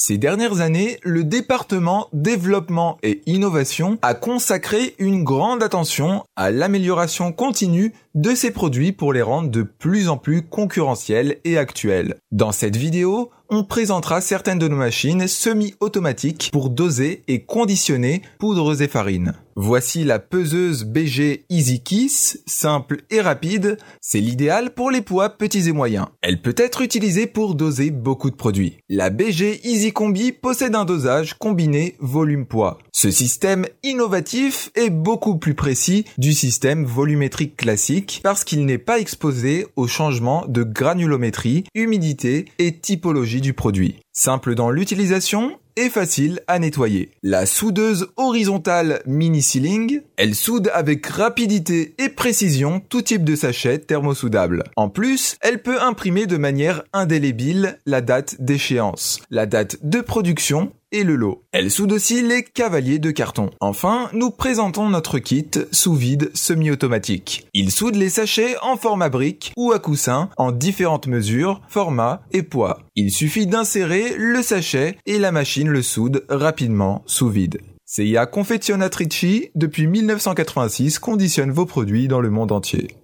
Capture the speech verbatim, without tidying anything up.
Ces dernières années, le département développement et innovation a consacré une grande attention à l'amélioration continue de ces produits pour les rendre de plus en plus concurrentiels et actuels. Dans cette vidéo, on présentera certaines de nos machines semi-automatiques pour doser et conditionner poudres et farines. Voici la peseuse B G EasyKiss, simple et rapide, c'est l'idéal pour les poids petits et moyens. Elle peut être utilisée pour doser beaucoup de produits. La B G EasyCombi possède un dosage combiné volume-poids. Ce système innovatif est beaucoup plus précis du système volumétrique classique parce qu'il n'est pas exposé aux changements de granulométrie, humidité et typologie du produit. Simple dans l'utilisation et facile à nettoyer. La soudeuse horizontale mini sealing, elle soude avec rapidité et précision tout type de sachet thermosoudables. En plus, elle peut imprimer de manière indélébile la date d'échéance, la date de production et le lot. Elle soude aussi les cavaliers de carton. Enfin, nous présentons notre kit sous vide semi-automatique. Il soude les sachets en format brique ou à coussin en différentes mesures, formats et poids. Il suffit d'insérer le sachet et la machine le soude rapidement sous vide. C I A Confezionatrici, depuis mille neuf cent quatre-vingt-six, conditionne vos produits dans le monde entier.